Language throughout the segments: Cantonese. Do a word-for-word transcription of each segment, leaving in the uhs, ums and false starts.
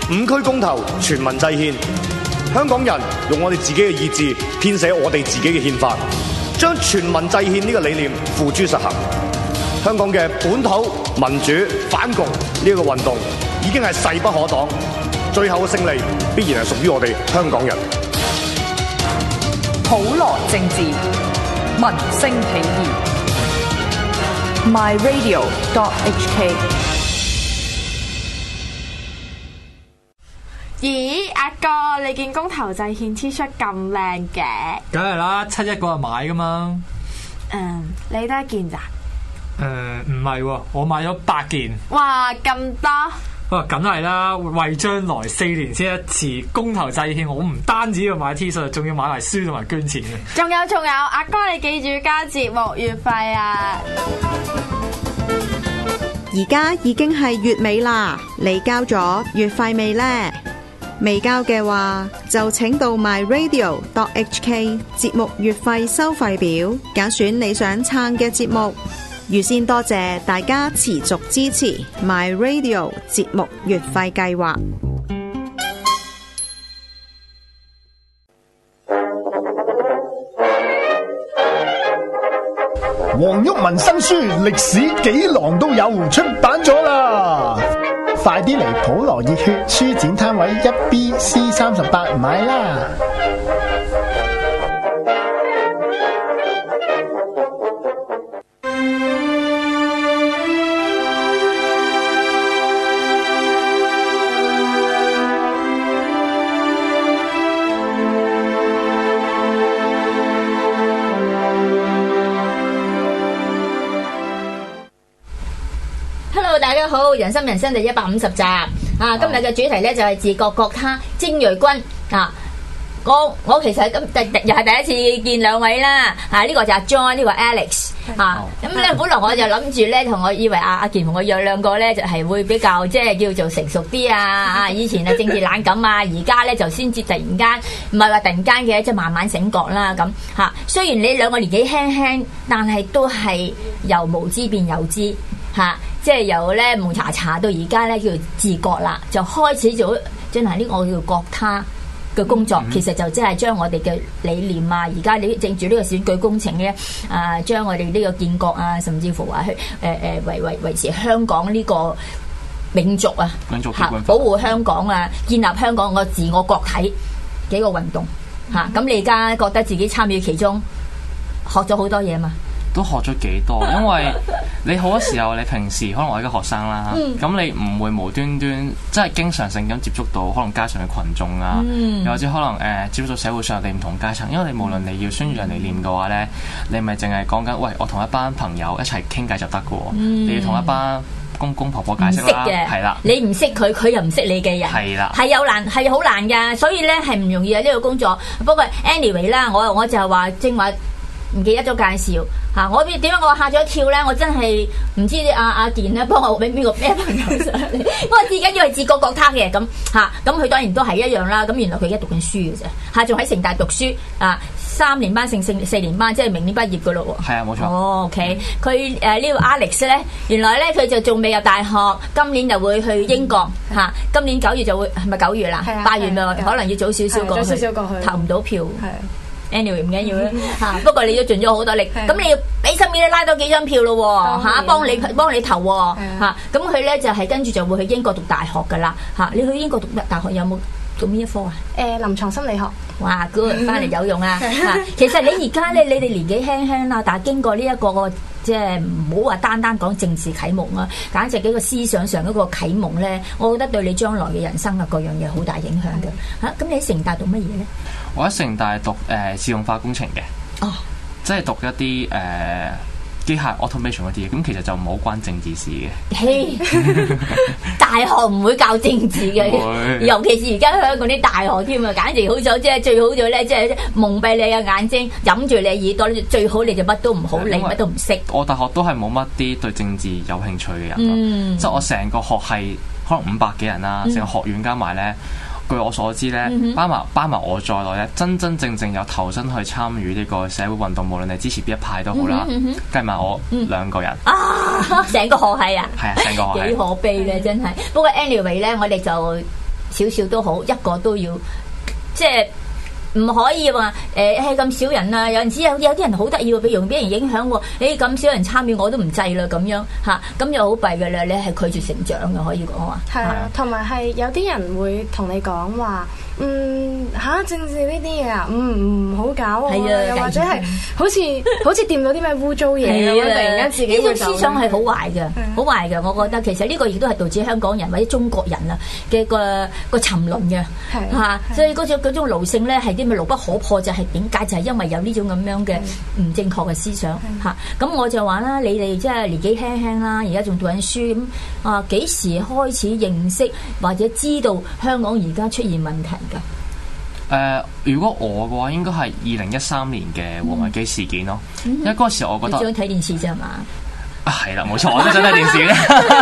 五區公投，全民制憲。香港人用我哋自己嘅意志編寫我哋自己嘅憲法，將全民制憲呢個理念付諸實行。香港嘅本土民主反共呢個運動已經係勢不可擋，最後嘅勝利必然係屬於我哋香港人。 普羅政治，民聲起義。My Radio dot H K。 咦，阿哥，你件公投制憲 T 恤咁靚嘅？ 梗係啦，七一嗰日買噶嘛。 嗯，你得一件咋？ 誒唔係喎，我買咗八件。 哇，咁多！ 哇，梗係啦，為將來四年先一次公投制憲，我唔單止要買 T 恤，仲要買埋書同埋捐錢嘅。 仲有仲有，阿哥你記住交節目月費啊！ 而家已經係月尾啦，你交咗月費未呢？未交嘅話，就請到 My Radio dot H K 節目月費收費表，揀選你想撐嘅節目。預先多謝大家持續支持 My Radio 節目月費計劃。 黃毓民新書歷史幾郎都有出版咗啦，快啲嚟普羅熱血書展攤位一 B C 三十八買啦！ 大家好，人生人生第一百五十集啊！今日嘅主題咧就係自覺覺他精銳軍啊！我我其實咁第又係第一次見兩位啦啊！呢、這個就係 John， 呢個 Alex 啊！咁咧本來我就諗住咧，同我以為阿阿健同我約兩個咧就係、是、會比較即係叫做成熟啲啊！啊，以前啊政治冷感啊，而家咧就先至突然間唔係話突然間嘅，即係慢慢醒覺啦咁嚇。雖然你兩個年紀輕輕，但係都係由無知變有知嚇。啊即係由咧蒙查查到而家咧叫做自覺啦，就開始咗進行呢個叫覺他嘅工作。嗯、其實就即係將我哋嘅理念啊，而家你正住呢個選舉工程咧，啊將我哋呢個建國啊，甚至乎話去誒誒維維維持香港呢個民族啊，嚇保護香港啊，建立香港個自我國體幾個運動嚇。咁、嗯啊、你而家覺得自己參與其中，學咗好多嘢嘛？ 都學咗幾多，因為你好多時候，你平時可能我係一個學生啦，咁、嗯、你唔會無端端即係經常性咁接觸到可能街上嘅群眾啊，嗯、又或者可能誒、呃、接觸到社會上你唔同階層，因為你無論你要宣揚理念嘅話咧，你咪淨係講緊喂，我同一班朋友一齊傾偈就得嘅喎，嗯、你要同一班公公婆婆解釋啦，係啦， 你唔識佢，佢又唔識你嘅人，係啦，係有難，係好難㗎，所以咧係唔容易啊呢、呢個工作。不過 anyway 啦，我我就係話正話。唔記得咗介紹嚇、啊，我點解我嚇咗一跳咧？我真係唔知阿阿健咧幫我俾邊個咩朋友上嚟？我自己以為自覺覺他嘅咁嚇，咁佢、啊、當然都係一樣啦。咁原來佢而家讀緊書嘅啫嚇，仲喺城大讀書啊，三年班升四四年班，即係明年畢業嘅咯喎。係啊，冇錯。哦 OK，佢誒呢個 Alex 咧，原來咧佢就仲未入大學，今年就會去英國嚇、啊，今年九月就會係咪九月啦？八月咪可能要早少少過去，早少少過去投唔到票。anyway 唔緊要啦嚇，不過你都盡咗好多力，咁你要俾心機拉多幾張票咯喎嚇，幫你幫你投喎嚇，咁佢咧就係跟住就會去英國讀大學噶啦嚇，你去英國讀大學有冇讀邊一科啊？誒臨床心理學。哇 good， 翻嚟有用啊嚇！其實你而家咧，你哋年紀輕輕啦，但係經過呢一個個即係唔好話單單講政治啟蒙啊，簡直幾個思想上嗰個啟蒙咧，我覺得對你將來嘅人生啊各樣嘢好大影響嘅嚇。咁你喺城大讀乜嘢咧？ 我喺城大讀誒、呃、自動化工程嘅，哦，即係讀一啲誒、呃、機械 automation 嗰啲嘢，咁其實就唔好關政治事嘅。嘿，大學唔會教政治嘅，會尤其是而家香港啲大學添啊，簡直好咗，即係最好咗咧，即係蒙蔽你嘅眼睛，揞住你耳朵，最好你就乜都唔好理，乜都唔識。我大學都係冇乜啲對政治有興趣嘅人咯，嗯、即係我成個學系可能五百幾人啦，成、嗯、個學院加埋咧。據我所知咧，嗯、哼包埋包埋我在內咧，真真正正有投身去參與呢個社會運動，無論你支持邊一派都好啦，計埋、嗯、我、嗯、兩個人啊，成個學系啊，係啊，成個學系幾可悲咧，真係。不過 anyway 咧，我哋就少少都好，一個都要即係。唔可以話誒係咁少人啊！有陣時有有啲人好得意喎，俾容俾人影響喎。誒咁少人參與我都唔制啦咁樣嚇，咁又好弊㗎啦！你係拒絕成長嘅，可以講話。 係啊，同埋係有啲人會同你講話，嗯嚇政治呢啲嘢啊，嗯唔好搞啊，又或者係好似好似掂到啲咩污糟嘢咁樣，突然間自己呢種思想係好壞嘅，好壞嘅。我覺得其實呢個亦都係導致香港人或者中國人啊嘅個個沉淪嘅嚇，所以嗰種嗰種奴性咧係啲。咪牢不可破就係點解？就係、是、因為有呢種咁樣嘅唔正確嘅思想嚇。咁我就話啦，你哋即係年紀輕輕啦，而家仲讀緊書咁啊，幾時開始認識或者知道香港而家出現問題㗎？誒、 呃，如果我嘅話，應該係二零一三年嘅黃維基事件咯。嗯、因為嗰時我覺得你想睇電視啫係嘛？ 啊，係啦，冇錯，我都想睇電視咧。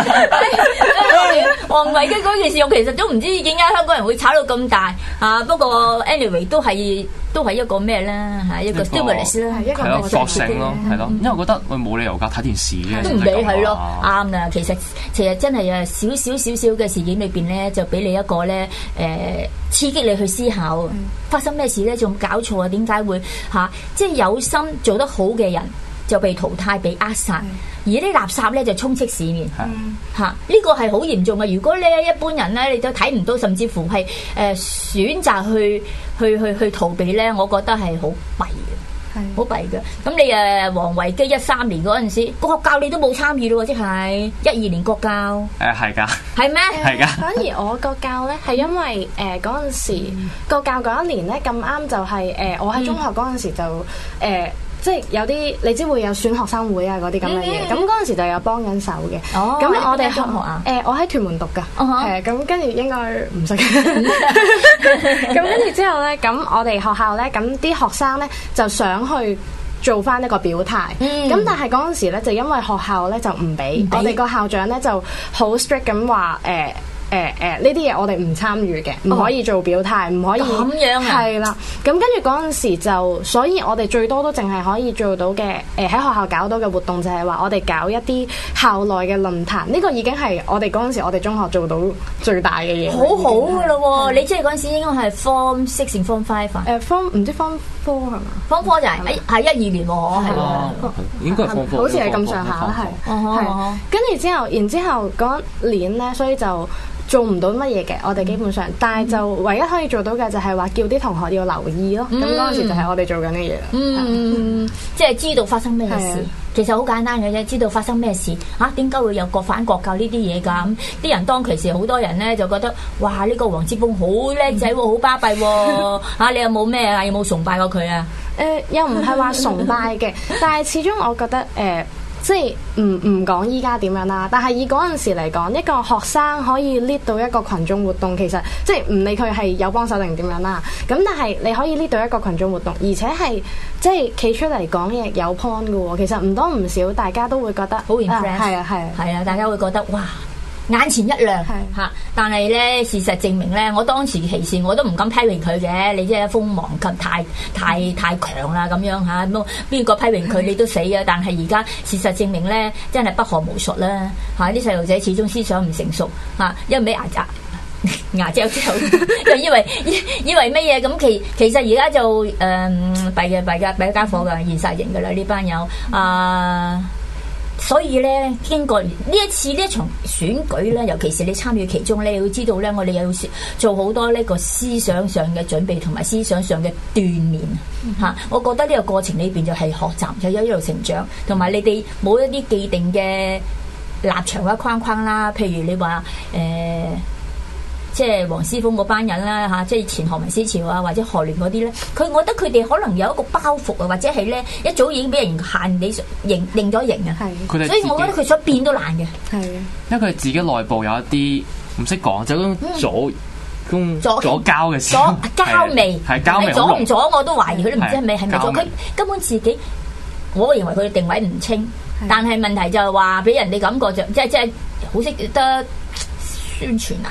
黃維基嗰件事，我其實都唔知點解香港人會炒到咁大啊！不過 anyway 都係都係一個咩啦嚇，一個 stimulus 啦， 係一個覺醒咯，係咯。因為我覺得我冇理由㗎睇電視嘅， 都唔理係咯，啱啦。其實其實真係啊，少少少少嘅事件裏邊咧，就俾你一個咧誒刺激你去思考，發生咩事咧？仲搞錯啊？點解會嚇？即係有心做得好嘅人就被淘汰、被扼殺。而啲垃圾咧就充斥市面，嚇呢、這個係好嚴重嘅。如果咧一般人咧你都睇唔到，甚至乎係誒、呃、選擇去去去去逃避咧，我覺得係好弊嘅，好弊嘅。咁你誒黃維基一三年嗰陣時，國教你都冇參與咯，即係一二年國教誒係㗎， 係咩？ 係㗎。 反而我國教咧係因為誒嗰陣時國教嗰一年咧咁啱就係、是、誒、呃、我喺中學嗰陣時就誒。呃即係有啲你知會有選學生會啊嗰啲咁嘅嘢，咁嗰陣時就有幫緊手嘅。哦，咁我哋中學啊？誒、呃，我喺屯門讀㗎，係咁跟住應該唔識。咁跟住之後咧，咁我哋學校咧，咁啲學生咧就想去做翻一個表態。咁、嗯、但係嗰陣時咧，就因為學校咧就唔俾，我哋個校長咧就好 strict 咁話誒。呃誒誒呢啲嘢我哋唔參與嘅，唔可以做表態，唔、哦、可以咁樣啊，係啦。咁跟住嗰陣時就，所以我哋最多都淨係可以做到嘅，誒喺學校搞到嘅活動就係話我哋搞一啲校內嘅論壇，呢、這個已經係我哋嗰陣時我哋中學做到最大嘅嘢。好好噶咯喎！你即係嗰陣時應該係 form six 定 form five 啊？誒 form 唔知 form four 係嘛？form four 就係誒係一二年喎，係喎，應該係 form four，好似係咁上下啦，係係。跟住之後，然之後嗰年咧，所以就。做唔到乜嘢嘅，我哋基本上，但係就唯一可以做到嘅就係話叫啲同學要留意咯。咁嗰陣時就係我哋做緊嘅嘢。嗯，即係知道發生咩事，其實好簡單嘅啫。知道發生咩事嚇？點解會有國反國教呢啲嘢㗎？咁啲人當其時好多人咧就覺得，哇！呢個黃之鋒好叻仔喎，好巴閉喎嚇！你有冇咩啊？有冇崇拜過佢啊？誒，又唔係話崇拜嘅，但係始終我覺得誒。即係唔唔講依家點樣啦，但係以嗰陣時嚟講，一個學生可以 lead 到一個群眾活動，其實即係唔理佢係有幫手定點樣啦。咁但係你可以 lead 到一個群眾活動，而且係即係企出嚟講嘢有 point 嘅喎。其實唔多唔少，大家都會覺得好 impress，係啊係啊，係啊，大家會覺得哇！眼前一亮嚇，但係咧事實證明咧，我當時其實我都唔敢批評佢嘅，你即係鋒芒及太太太強啦咁樣嚇，咁邊個批評佢你都死啊！但係而家事實證明咧，真係不學無術啦嚇，啲細路仔始終思想唔成熟嚇，一味牙牙牙嚼之後就以為以以為乜嘢咁，其其實而家就誒弊嘅弊嘅弊一間火㗎，現晒形㗎啦呢班友啊！所以咧，經過呢一次呢一場選舉咧，尤其是你參與其中咧，你要知道咧，我哋又要做好多呢個思想上嘅準備同埋思想上嘅鍛鍊嚇。嗯、我覺得呢個過程裏邊就係學習，就一路成長，同埋你哋冇一啲既定嘅立場或者框框啦。譬如你話誒。呃即係黃之鋒嗰班人啦嚇，即係前學民思潮啊，或者學聯嗰啲咧，佢我覺得佢哋可能有一個包袱啊，或者係咧一早已經俾人限你認認咗型啊，係，所以我覺得佢想變都難嘅，係嘅，因為佢哋自己內部有一啲唔識講，就嗰種左公左膠嘅時候，左膠味係膠味，左唔左我都懷疑佢都唔知係咪係咪左，佢根本自己，我認為佢哋定位唔清，但係問題就係話俾人哋感覺就即係即係好識得宣傳啊。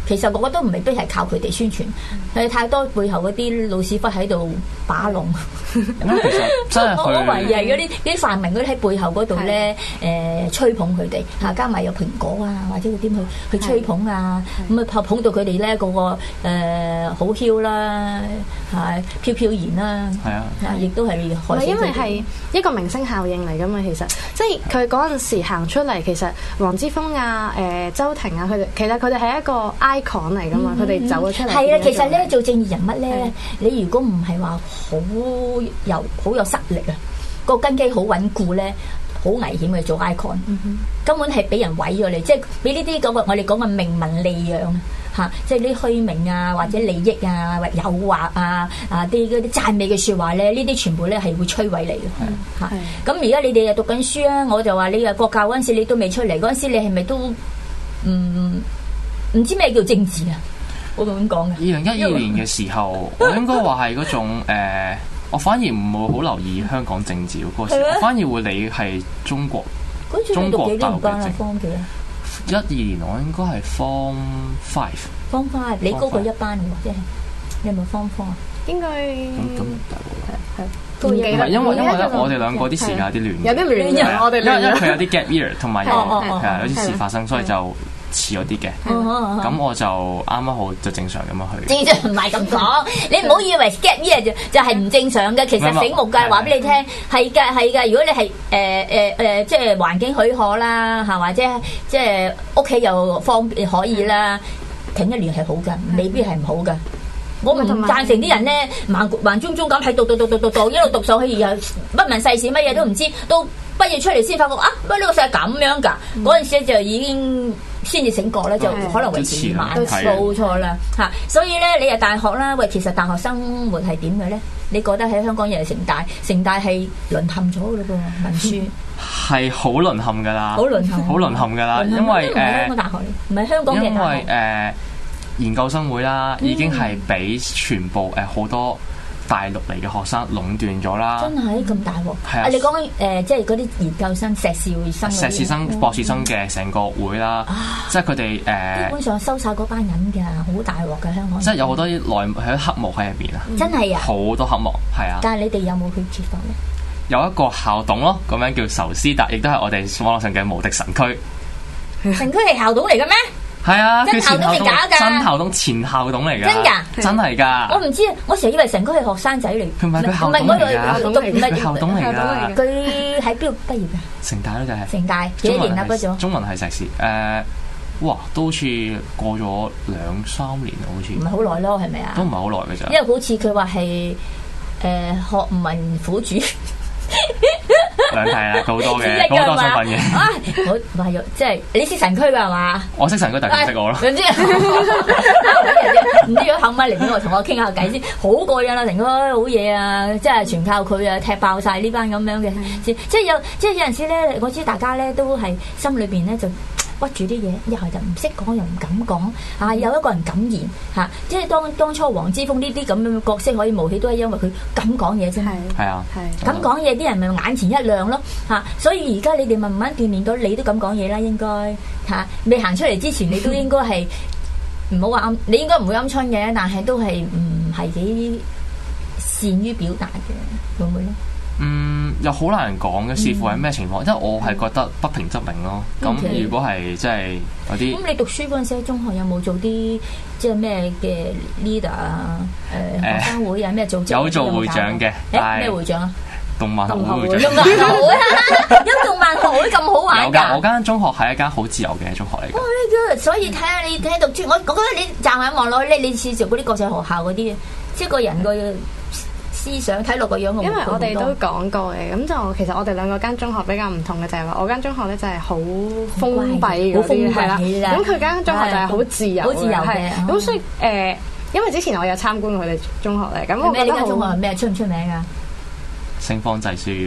其實我覺得唔係都係靠佢哋宣傳，係太多背後嗰啲老屎忽喺度把弄。 咁其實真係我我懷疑係嗰啲啲泛民嗰啲喺背後嗰度咧，誒吹捧佢哋嚇，加埋有蘋果啊，或者嗰啲去去吹捧啊，咁啊捧到佢哋咧個個誒好囂啦，係飄飄然啦， 係啊， 亦都係害死佢哋。 因為係一個明星效應嚟㗎嘛，其實即係佢嗰陣時行出嚟，其實黃之鋒啊、誒周庭啊，佢哋其實佢哋係一個 icon 嚟㗎嘛，佢哋走咗出嚟。 係啊，其實咧做正義人物咧，你如果唔係話好有好有實力啊，個根基好穩固咧，好危險嘅做 icon，、嗯、根本係俾人毀咗你，即係俾呢啲咁嘅我哋講嘅名聞利養嚇，即係啲虛名啊或者利益啊或誘惑啊啊啲嗰啲讚美嘅説話咧，呢啲全部咧係會摧毀你嘅嚇。咁而家你哋又讀緊書啊，我就話你啊國教嗰陣時你都未出嚟，嗰陣時你係咪都唔唔、嗯、知咩叫政治啊？我咁講嘅。二零一二年嘅時候，我應該話係嗰種、呃我反而唔會好留意香港政治嗰時，我反而會理係中國中國大陸嘅政治。一二年我應該係 Form Five。Form Five， 你高過一班喎，即係你係咪 Form Four 啊？ 應該咁咁大鑊係唔係因為因為咧，我哋兩個啲時間有啲亂， 有啲亂嘅，我哋因為因為佢有啲 gap year， 同埋有係啊有啲事發生，所以就遲咗啲嘅。咁我就啱啱好就正常咁樣去。 正常唔係咁講，你唔好以為 gap year 就就係唔正常嘅。其實醒目㗎，話俾你聽係㗎係㗎。如果你係誒誒誒，即係環境許可啦嚇，或者即係屋企又方便可以啦，停一年係好㗎，未必係唔好㗎。我唔贊成啲人咧盲盲中中咁喺度讀讀讀讀讀一路讀上去，又不問世事，乜嘢都唔知，到畢業出嚟先發覺啊，乜呢個世界咁樣㗎？嗰陣時就已經先至醒覺咧，就可能為時已晚，冇錯啦嚇。所以咧，你係大學啦，喂，其實大學生活係點嘅咧？你覺得喺香港又係城大，城大係淪陷咗㗎嘞噃，文書係好淪陷㗎啦， 好淪陷， 好淪陷㗎啦，因為誒香港大學唔係香港嘅大學， 因為誒。研究生會啦，已經係俾全部誒好、呃、多大陸嚟嘅學生壟斷咗啦。真係咁大鑊！係啊，你講緊誒，即係嗰啲研究生、碩士生、 碩士生、博士生嘅成個會啦，嗯、即係佢哋誒。基本上收晒嗰班人㗎，好大鑊嘅香港。 即係有好多啲內幕喺黑幕喺入邊啊！ 真係啊！ 好多黑幕係啊！ 但係你哋有冇去揭發咧？ 有一個校董咯，個名叫仇斯達，亦都係我哋網絡上嘅無敵神區。 神區係校董嚟嘅咩？ 係啊， 真校董定假㗎？ 真校董，前校董嚟㗎。 真㗎？ 真係㗎。 我唔知啊，我成日以為成個係學生仔嚟。 佢唔係佢校董嚟㗎，唔係校董嚟㗎。 佢喺邊度畢業㗎？ 城大咯，就係。 城大幾年啊？嗰種。 中文係碩士，誒，哇，都好似過咗兩三年好似。唔係好耐咯，係咪啊？ 都唔係好耐㗎咋。 因為好似佢話係誒學民苦主。 兩題啦，好多嘅，好多身份嘅。 啊，我係即係你識神區㗎係嘛？ 我識神區，但係唔識我咯。 唔知唔知如果肯咪嚟俾我同我傾下偈先，好過癮啦！成個好嘢啊，即係全靠佢啊，踢爆晒呢班咁樣嘅。即係有即係有陣時咧，我知大家咧都係心裏邊咧就屈住啲嘢，一係就唔識講又唔敢講啊！有一個人敢言嚇、啊，即係當當初黃之鋒呢啲咁樣嘅角色可以冒起，都係因為佢敢講嘢啫。係係啊， 係敢講嘢，啲人咪眼前一亮咯嚇、啊。所以而家你哋慢慢鍛鍊到，你都敢講嘢啦，應該嚇。未、啊、行出嚟之前，你都應該係唔好話暗，你應該唔會鵪鶉嘅，但係都係唔係幾善於表達嘅，會唔會咧？ 嗯，又好難講嘅，視乎係咩情況，因為我係覺得不平則鳴咯。咁、okay. 如果係即係有啲，咁你讀書嗰陣時喺中學有冇做啲即係咩嘅 leader 啊？誒、呃、學生會啊咩組織？ 有做會長嘅， 誒咩會長啊？ 動漫學會會長。 動漫學會啊！有動漫學會咁好玩㗎？ 我間中學係一間好自由嘅中學嚟嘅。 哦，呢個所以睇下你睇讀書，我我覺得你驟眼望落去咧，你似做嗰啲國際學校嗰啲，即係個人個思想睇落個樣，因為我哋都講過嘅，咁就其實我哋兩個間中學比較唔同嘅就係話，我間中學咧就係好封閉嗰啲係啦，咁佢間中學就係好自由， 好自由嘅。 咁所以誒，因為之前我有參觀佢哋中學咧，咁我覺得好。 呢間中學係咩？出唔出名㗎？ 聖方濟書院。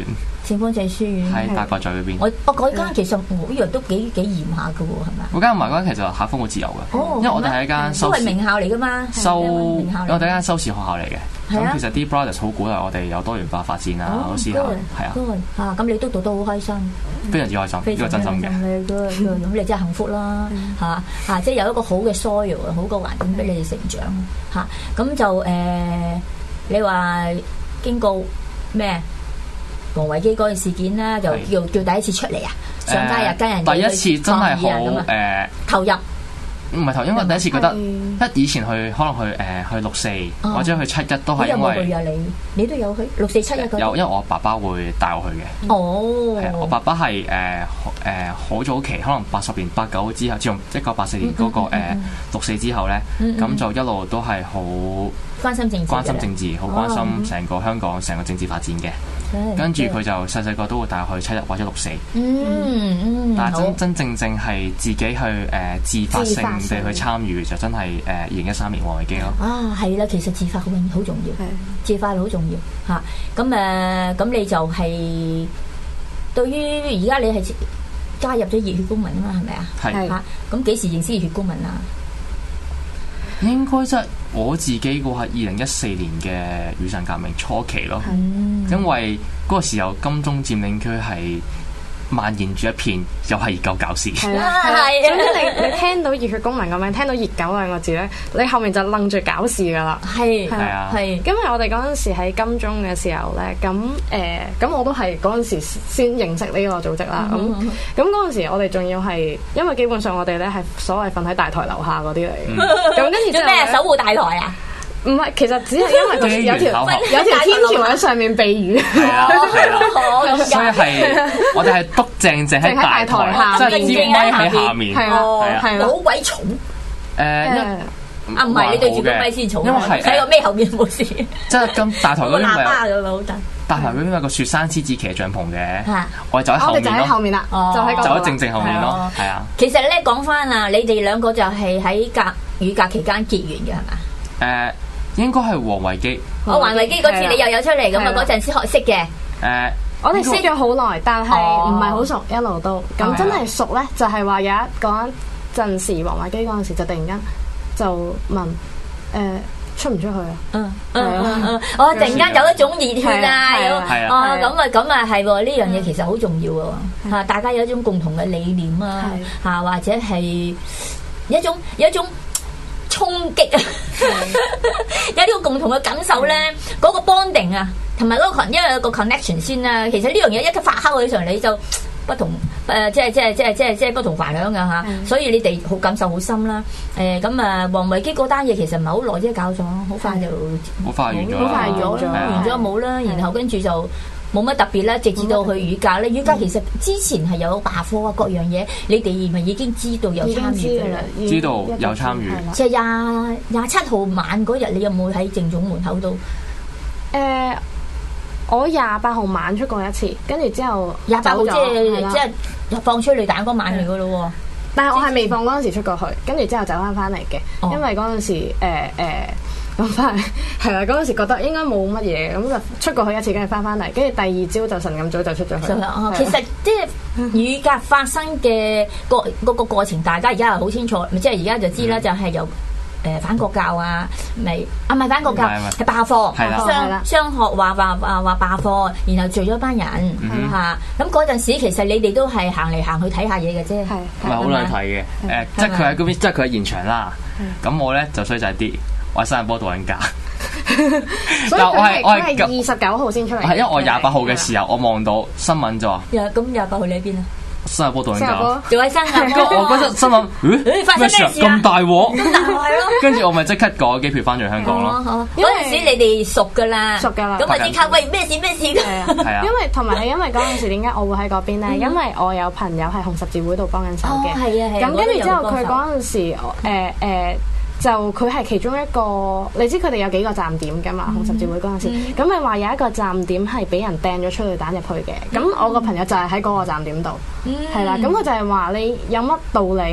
聖方濟書院喺大角咀嗰邊。 我我嗰間其實我以為都幾幾嚴下嘅喎，係咪？ 嗰間唔係，嗰間其實校風好自由嘅， 哦、 因為我哋係一間收都係名校嚟㗎嘛， 收名校因為我哋一間收視學校嚟嘅。咁、 啊、 其實啲 brothers 好鼓勵我哋有多元化發展啊，好思考係啊。 嚇咁你都讀得好開心， 非常之開心，呢個真心嘅。 咁你真係幸福啦嚇嚇，即係有一個好嘅 soil 好嘅環境俾你哋成長嚇。咁就誒、呃，你話經過咩王維基嗰個事件啦，就叫叫第一次出嚟啊，上街日跟人第一次真係好誒投入。 唔係頭，因為第一次覺得一以前去可能去誒、呃、去六四、哦、或者去七一都係因為你有冇去啊？你你都有去六四七一嗰？ 有，因為我爸爸會帶我去嘅。哦，係我爸爸係誒誒好早期，可能八十年八九之後，自從一九八四年嗰、那個誒、嗯嗯嗯、六四之後咧，咁、嗯、就一路都係好關心政治， 關心政治，好關心成個香港成個政治發展嘅。跟住佢就細細個都會帶我去七一或者六四，嗯嗯，但係真真正正係自己去誒、呃、自發性地去參與，就真係誒二零一三年王維基咯。啊， 係啦，其實自發好好重要，自發好重要嚇。咁誒，咁、呃、你就係、是、對於而家你係加入咗熱血公民啊嘛，係咪啊？係嚇。咁幾時認識熱血公民啊？ 應該即係我自己嗰係二零一四年嘅雨傘革命初期咯，嗯、因為嗰個時候金鐘佔領區係蔓延住一片，又係熱狗搞事。 係啊，係。總之你你聽到熱血公民咁樣，聽到熱狗兩個字咧，你後面就愣住搞事噶啦。係係啊，係。因為我哋嗰陣時喺金鐘嘅時候咧，咁誒咁我都係嗰陣時先認識呢個組織啦。咁咁嗰陣時我哋仲要係，因為基本上我哋咧係所謂瞓喺大台樓下嗰啲嚟嘅。咁跟住做咩守護大台啊？ 唔係，其實只係因為有條有條天橋喺上面避雨，係啦係啦， 所以係我哋係篤正正喺大台下，即係支咪喺下面，係啊係啊， 好鬼重。誒啊唔係，你對住個咪先重，喺個咪後面冇事。即係咁大台嗰邊咪喇叭咁好大。 大台嗰邊有個雪山獅子騎帳篷嘅，我哋就喺後面咯。 我哋就喺後面啦，就喺就喺正正後面咯，係啊。 其實咧講翻啊，你哋兩個就係喺革雨革期間結緣嘅係嘛？ 誒。應該係王維基。 我王維基嗰次你又有出嚟咁啊？嗰陣先學識嘅。 誒，我哋識咗好耐，但係唔係好熟，一路都。咁真係熟咧，就係話有一嗰陣時，王維基嗰陣時就突然間就問誒出唔出去啊？嗯嗯嗯， 我突然間有一種熱血啊！哦，咁啊咁啊係喎，呢樣嘢其實好重要喎嚇，大家有一種共同嘅理念啊嚇，或者係一種有一種。衝擊啊！有呢個共同嘅感受咧，嗰、那個 bonding 啊，同埋嗰個因為有個 connection 先啦。其實呢樣嘢一發酵起上嚟就不同誒、呃，即係即係即係即係即係不同凡響㗎嚇。嗯、所以你哋好感受好深啦。誒咁啊，王維基嗰單嘢其實唔係好耐啫，搞咗好快就好快完咗， 好快完咗，完咗冇啦。然後跟住就。冇乜特別啦，直至到去雨革咧。雨革其實之前係有罷課啊，各樣嘢，你哋咪已經知道有參與嘅啦。 知道有參與。 即係廿廿七號晚嗰日，你有冇喺政總門口度？ 誒、呃，我廿八號晚出過一次，跟住之後廿八號即係即係放催淚彈嗰晚嚟嘅咯喎。 但係我係未放嗰陣時出過去，跟住之後走翻翻嚟嘅，哦、因為嗰陣時誒誒。呃呃咁翻係啦，嗰陣時覺得應該冇乜嘢，咁就出過去一次，跟住翻翻嚟，跟住第二朝就晨咁早就出咗去。 哦、其實即係雨革發生嘅個嗰個過程，大家而家係好清楚，即係而家就知啦，嗯、就係由誒反國教啊，咪啊唔係反國教，係罷課，雙雙學話話話話罷課，然後聚咗班人嚇。咁嗰陣時其實你哋都係行嚟行去睇下嘢嘅啫， 唔係好難睇嘅。誒，即係佢喺嗰邊，即係佢喺現場啦。咁我咧就衰仔啲。我喺新加坡度緊假， 所以我係我係二十九號先出嚟。 係因為我廿八號嘅時候，我望到新聞就話。 咁廿八號你喺邊啊？ 新加坡度緊假， 仲喺新加坡。 我嗰陣心諗，咦？發生咩事咁大鑊？ 咁大鑊係咯。 跟住我咪即刻改機票翻咗香港咯。 嗰陣時你哋熟㗎啦， 熟㗎啦。 咁咪即刻喂咩事咩事㗎？ 係啊。 因為同埋係因為嗰陣時點解我會喺嗰邊咧？因為我有朋友係紅十字會度幫緊手嘅。 係啊係啊。 咁跟住之後佢嗰陣時誒誒。就佢係其中一個，你知佢哋有幾個站點㗎嘛？紅十字會嗰陣時，咁咪話有一個站點係俾人掟咗催淚彈入去嘅。咁、嗯、我個朋友就係喺嗰個站點度，係啦、嗯。咁佢就係話你有乜道理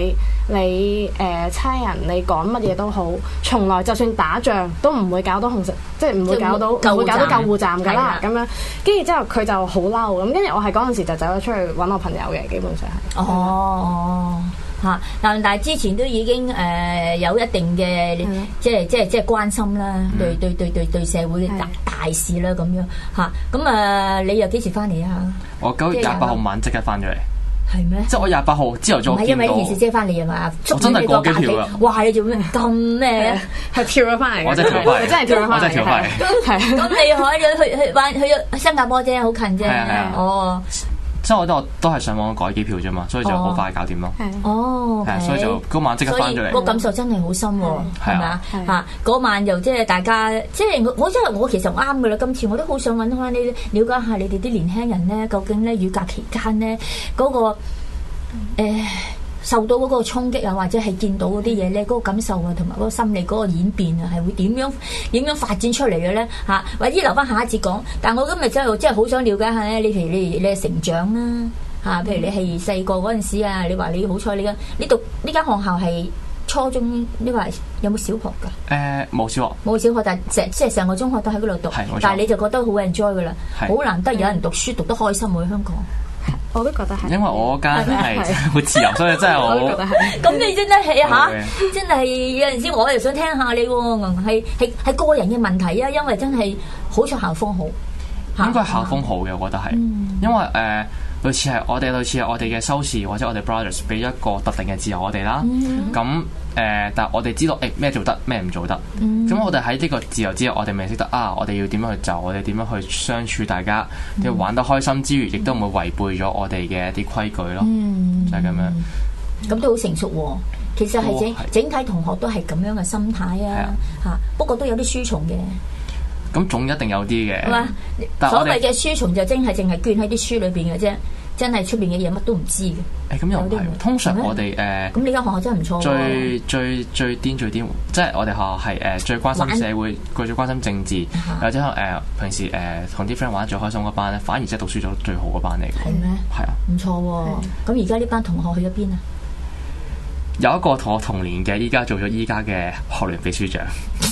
你誒差人，你講乜嘢都好，從來就算打仗都唔會搞到紅色，即係唔會搞到唔會搞到救護站㗎啦。咁樣跟住之後佢就好嬲咁，跟住我係嗰陣時就走咗出去揾我朋友嘅，基本上係。 哦。嚇！但但係之前都已經誒、呃、有一定嘅，即係即係即係關心啦，嗯、對對對對對社會嘅大大事啦咁樣嚇。咁啊，你又幾時翻嚟啊？ 我九月廿八號晚即刻翻咗嚟。係咩？即係我廿八號朝頭早見到。唔係因為呢件事即係翻嚟啊嘛？我真係過機票啊！哇！你做咩咁咩？係跳咗翻嚟。我真係跳翻嚟。真係跳咗翻嚟。我真係跳翻嚟。係。咁你可以去去玩去咗新加坡啫，好近啫。係啊。哦。 即係我都都係上網改機票啫嘛，所以就好快搞掂咯。 哦， 係，所以就嗰晚即刻翻咗嚟。 個感受真係好深喎，係咪啊？嚇，嗰晚又即係大家，即係我我因為我其實啱㗎啦。今次我都好想揾翻你了解下你哋啲年輕人咧，究竟咧雨革期間咧嗰個誒受到嗰個衝擊啊，或者係見到嗰啲嘢咧，嗰個感受啊，同埋嗰個心理嗰個演變啊，係會點樣點樣發展出嚟嘅咧？嚇，或者留翻下一節講。但係我今日真係真係好想了解下咧，你譬如你你嘅成長啦嚇，譬如你係細個嗰陣時啊，你話你好彩你嘅呢讀呢間學校係初中，呢個係有冇小學㗎？ 誒冇小學， 冇小學，但係即係成個中學都喺嗰度讀，但係你就覺得好 enjoy 㗎啦，好難得有人讀書讀得開心喎，香港。 我都覺得係， 因為我間係好自由，所以真係我。我都覺得係。 咁你真係嚇，真係有陣時我又想聽下你喎，係係係個人嘅問題啊，因為真係好彩校風好。 應該係校風好嘅，我覺得係，因為誒類似係我哋類似係我哋嘅收視或者我哋 brothers 俾一個特定嘅自由我哋啦。咁誒，但係我哋知道誒咩做得咩唔做得。咁我哋喺呢個自由之後，我哋未識得啊！我哋要點樣去就，我哋點樣去相處，大家要玩得開心之餘，亦都唔會違背咗我哋嘅一啲規矩咯。 嗯、 就係咁樣。 咁都好成熟喎。其實係整整體同學都係咁樣嘅心態啊。嚇、啊，不過都有啲書蟲嘅。 咁總一定有啲嘅。係嘛？ 所謂嘅書蟲就真係淨係捐喺啲書裏邊嘅啫。真係出邊嘅嘢乜都唔知嘅。 誒咁又唔係，通常我哋誒。 咁你間學校真係唔錯。 最最最癲最癲，即係我哋學校係誒最關心社會，佢最關心政治，或者誒平時誒同啲 friend 玩得最開心嗰班咧，反而即係讀書做得最好嗰班嚟嘅。 係咩？係啊。唔錯喎。咁而家呢班同學去咗邊啊？ 有一個同我同年嘅，依家做咗依家嘅學聯秘書長。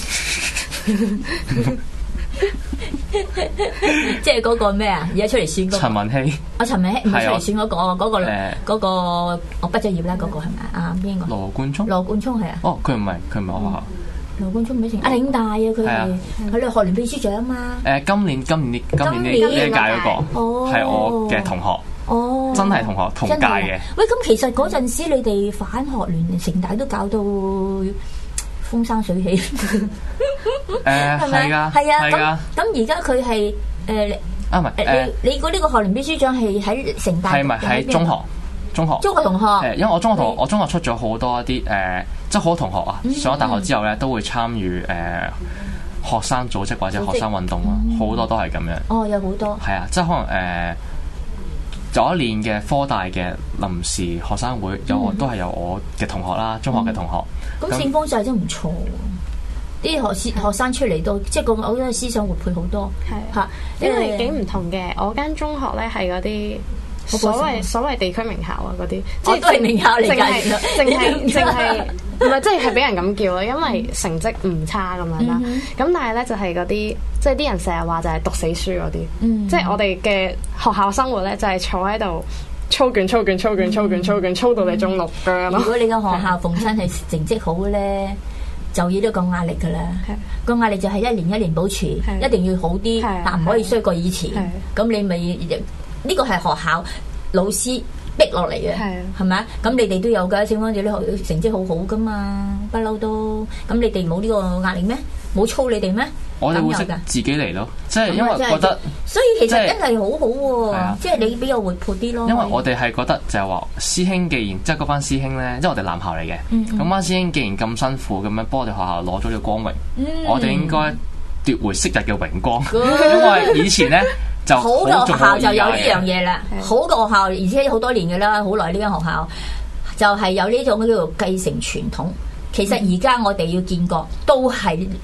即係嗰個咩啊？而家出嚟選嗰個陳文希， 我陳文希唔係出嚟選嗰個嗰個嗰個我畢咗業啦，嗰個係咪啊？邊個？ 羅冠聰， 羅冠聰係啊。 哦，佢唔係佢唔係我學校。 羅冠聰唔係成阿嶺大啊，佢係佢哋學聯秘書長啊嘛。 誒，今年今年今年呢呢一屆嗰個係我嘅同學，哦，真係同學同屆嘅。 喂，咁其實嗰陣時你哋反學聯城大都搞到風生水起，誒係咪？係啊， 係啊。咁咁而家佢係誒啊唔係誒你你嗰呢個學聯秘書長係喺城大， 係咪喺中學？中學中學同學誒，因為我中學同學我中學出咗好多一啲誒，即係好多同學啊，上咗大學之後咧都會參與誒學生組織或者學生運動啊，好多都係咁樣。 哦，有好多係啊，即係可能誒有一年嘅科大嘅臨時學生會有都係有我嘅同學啦，中學嘅同學。 咁聖芳就真唔錯喎，啲學學生出嚟到，即係個我覺得思想活潑好多，係嚇， 因為幾唔同嘅。我間中學咧係嗰啲所謂所謂地區名校啊，嗰啲即係都係名校嚟㗎， 淨係淨係淨係唔係即係係俾人咁叫咯，因為成績唔差咁樣啦。咁但係咧就係嗰啲即係啲人成日話就係讀死書嗰啲，即係我哋嘅學校生活咧就係坐喺度。操卷操卷操卷操卷操卷操到你中六㗎。 如果你個學校逢親係成績好咧，就要呢個壓力㗎啦。個壓力就係一年一年保持，一定要好啲，但唔可以衰過以前。咁你咪呢個係學校老師逼落嚟嘅，係咪啊？咁你哋都有㗎，小芳姐啲學成績好好㗎嘛，不嬲都。咁你哋冇呢個壓力咩？冇操你哋咩？ 我哋會識自己嚟咯，即係因為覺得， 所以其實真係好好喎，即係你比較活潑啲咯。 因為我哋係覺得就係話師兄既然即係嗰班師兄咧，即係我哋男校嚟嘅，咁班師兄既然咁辛苦咁樣幫我哋學校攞咗呢個光榮，我哋應該奪回昔日嘅榮光，因為以前咧就好嘅學校就有呢樣嘢啦，好嘅學校而且好多年嘅啦，好耐呢間學校就係有呢種叫做繼承傳統。其實而家我哋要建國都係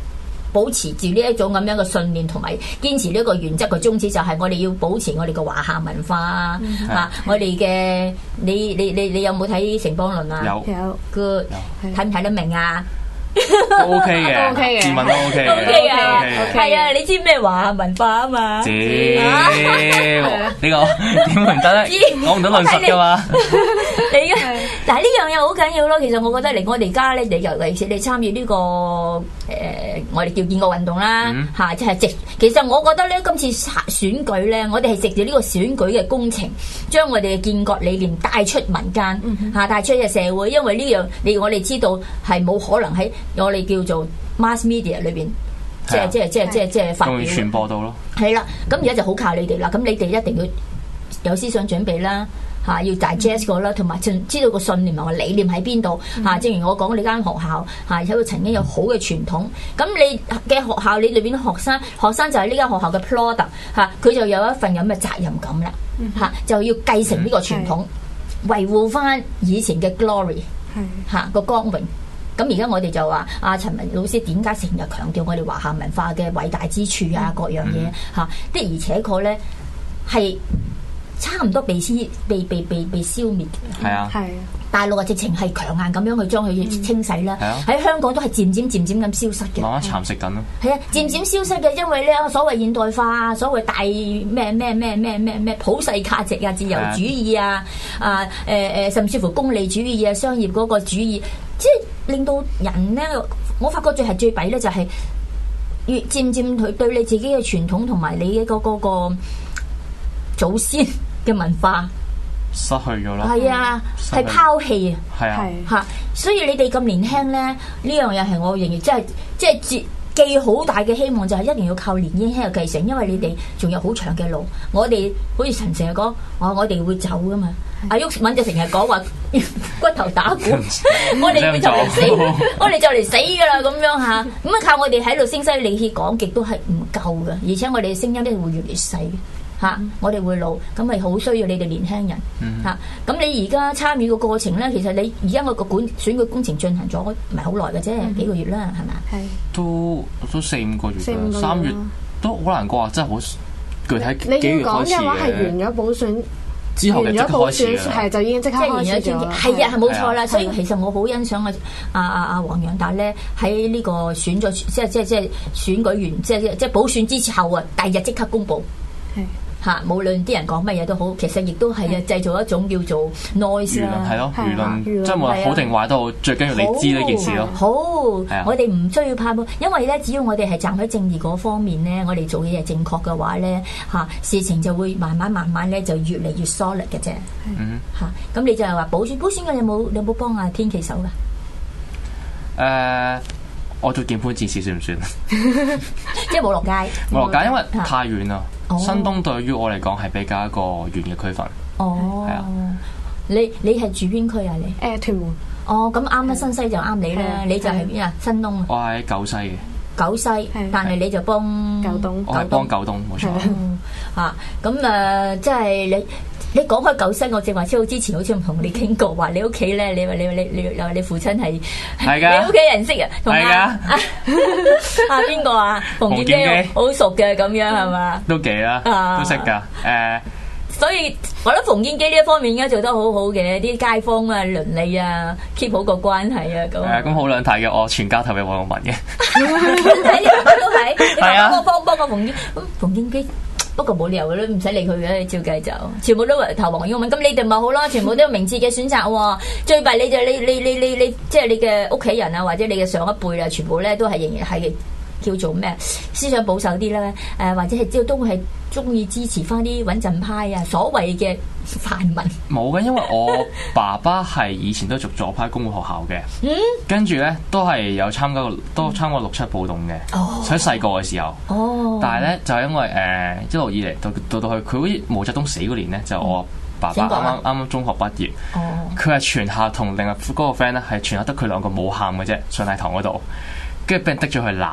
保持住呢一種咁樣嘅信念，同埋堅持呢一個原則嘅宗旨，就係我哋要保持我哋嘅華夏文化、嗯、啊！我哋嘅你你你你有冇睇《城邦論》啊？ 有有 good 睇唔睇得明啊？ 都 OK 嘅， OK 嘅， 自問都 OK 嘅 OK 啊，係啊，你知咩華夏文化啊嘛？ 知呢個點會唔得咧？講唔到論述噶嘛？ 你嘅嗱呢樣嘢好緊要咯。其實我覺得嚟我哋而家咧，你尤其是你參與呢個誒，我哋叫建國運動啦嚇，即係直。其實我覺得咧，今次選舉咧，我哋係藉住呢個選舉嘅工程，將我哋嘅建國理念帶出民間嚇，帶出嘅社會。因為呢樣你我哋知道係冇可能喺我哋叫做 mass media 裏邊，即係即係即係即係即係發表傳播到咯。係啦，咁而家就好靠你哋啦。咁你哋一定要有思想準備啦，嚇要 digest 過啦，同埋知道個信念同埋理念喺邊度嚇。正如我講，你間學校嚇有個曾經有好嘅傳統，咁你嘅學校你裏邊啲學生，學生就係呢間學校嘅 product 嚇，佢就有一份咁嘅責任感啦嚇，就要繼承呢個傳統，維護翻以前嘅 glory 嚇個光榮。咁而家我哋就話阿陳文老師點解成日強調我哋華夏文化嘅偉大之處啊，各樣嘢嚇的而且確咧係差唔多被消被被被被消滅嘅。 係啊，係啊。 大陸啊，直情係強硬咁樣去將佢清洗啦。喺、嗯、香港都係漸漸漸漸咁消失嘅。 慢慢蠶食緊咯。係啊，漸漸消失嘅，因為咧所謂現代化啊，所謂大咩咩咩咩咩咩普世價值啊、自由主義啊、啊誒誒、呃，甚至乎功利主義啊、商業嗰個主義，即係令到人咧，我發覺最係最弊咧，就係越漸漸佢對你自己嘅傳統同埋你嘅嗰嗰個祖先嘅文化。 失去咗咯， 係啊，係拋棄啊， 係啊， 嚇！所以你哋咁年輕咧，呢樣嘢係我仍然即係即係寄寄好大嘅希望，就係一定要靠年輕嘅繼承，因為你哋仲有好長嘅路。我哋好似陳成日講，我我哋會走噶嘛。阿毓民就成日講話骨頭打鼓，我哋會就嚟死，我哋就嚟死噶啦咁樣嚇。咁啊靠我哋喺度聲嘶力竭講極都係唔夠嘅，而且我哋嘅聲音咧會越嚟越細。嚇、啊！我哋會老，咁咪好需要你哋年輕人嚇。咁、啊、你而家參與個過程咧，其實你而家我個管選舉工程進行咗唔係好耐嘅啫，嗯、幾個月啦，係咪？係都都四五個月啦，三月都好難講啊！真係好具體幾月開始嘅。 你要講嘅話係完咗補選之後嘅即刻開始係就已經即刻開始咗。 係啊，係冇錯啦。所以其實我好欣賞啊啊啊啊黃洋達咧喺呢個選咗即係即係即係選舉完即係即係補選之後啊，第二日即刻公佈。係。嚇！無論啲人講乜嘢都好，其實亦都係啊，製造一種叫做 noise 啦。 係咯，輿論即係無論好定壞都好，最緊要你知呢件事咯。 好，我哋唔需要怕，因為咧，只要我哋係站喺正義嗰方面咧，我哋做嘢係正確嘅話咧，嚇事情就會慢慢慢慢咧就越嚟越 solid 嘅啫。嗯。嚇！咁你就係話補選，補選嘅你有冇你有冇幫阿天琪手㗎？ 誒。我做鍵盤戰士算唔算？ 即係冇落街， 冇落街，因為太遠啦。哦、新東對於我嚟講係比較一個遠嘅區份。 哦，係啊。你你係住邊區啊？你誒、呃、屯門。 哦，咁啱啦，新西就啱你啦。你就係邊啊？新東啊。 我喺九西嘅。 九西，但係你就幫九東。 我係幫九東，冇錯。 嚇，咁誒，即係你。你講開九西，我正話超好之前好似同你傾過，話你屋企咧，你話你你你你話你父親係係㗎， 你屋企人識啊，同阿阿邊個啊？馮建基好熟嘅咁樣係嘛？ 都幾啦，都識㗎誒。 所以我覺得馮建基呢一方面應該做得好好嘅，啲街坊啊、鄰里啊 keep 好個關係啊咁。誒咁好兩睇嘅，我全家投俾黃毓民嘅。 睇你爸爸都係，你爸爸幫幫個馮建咁馮建基。不過冇理由嘅咧，唔使理佢嘅，照計就全部都投黃毓民。咁你哋咪好咯，全部都有明智嘅選擇喎。最弊你就你你你你你，即係你嘅屋企人啊，或者你嘅上一輩啊，全部咧都係仍然係叫做咩思想保守啲啦。誒、呃、或者係即係都係中意支持翻啲穩陣派啊，所謂嘅泛民。冇嘅，因為我爸爸係以前都讀左派公會學校嘅，嗯，跟住咧都係有參加過，都參加過六七暴動嘅，哦，喺細個嘅時候，哦，但係咧就係因為誒、呃、一路以嚟到到到去佢好似毛澤東死嗰年咧，就我爸爸啱啱啱啱中學畢業，哦，佢係全校同另外嗰個 friend 咧係全校得佢兩個冇喊嘅啫，上禮堂嗰度，跟住俾人滴咗去鬧。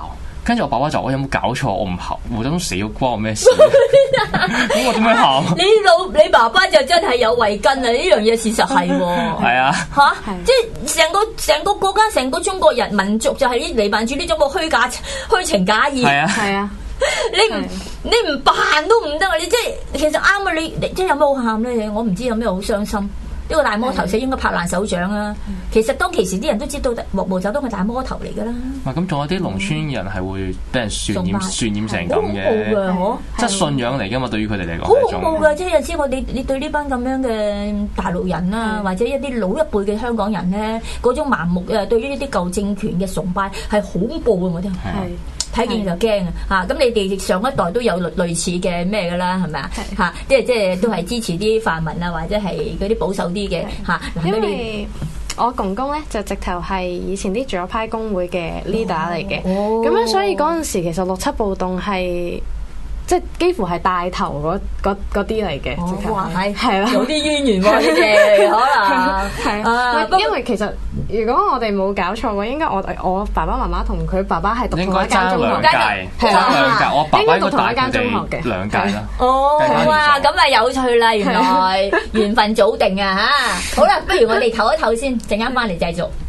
跟住我爸爸就我有冇搞錯？我唔喊，無端端死咗關我咩事？咁我點樣喊？ 你老你爸爸就真係有慧根啊！呢樣嘢事實係喎。 係啊。 嚇！即係成個成個國家、成個中國人民族就係呢瀰漫住呢種個虛假、虛情假意。 係啊。 係啊。 你唔你唔扮都唔得啊！你即係其實啱啊！你你即係有咩好喊咧？我唔知有咩好傷心。呢個大魔頭死應該拍爛手掌啊！其實當其時啲人都知道毛毛澤東係大魔頭嚟㗎啦。 唔係咁，仲有啲農村人係會俾人傳染傳染成咁嘅， 好即係信仰嚟㗎嘛。對於佢哋嚟講， 好恐怖㗎！即係有時我你你對呢班咁樣嘅大陸人啊，或者一啲老一輩嘅香港人咧，嗰種盲目誒對於呢啲舊政權嘅崇拜係恐怖啊！我覺得係。睇見就驚啊！嚇咁你哋上一代都有類類似嘅咩㗎啦，係咪啊？嚇，即係即係都係支持啲泛民啊，或者係嗰啲保守啲嘅嚇。 因為我公公咧就直頭係以前啲左派工會嘅 leader 嚟嘅，咁、哦、樣所以嗰陣時其實六七暴動係。即係幾乎係帶頭嗰啲嚟嘅， 哇係係啦， 有啲淵源喎，你哋可能係啊，因為其實如果我哋冇搞錯嘅話，應該我我爸爸媽媽同佢爸爸係讀同一間中學， 兩屆，係兩屆，我爸爸應該讀同一間中學嘅兩屆啦。 哦，哇，咁啊有趣啦，原來緣分早定啊嚇！好啦，不如我哋唞一唞先，陣間翻嚟繼續。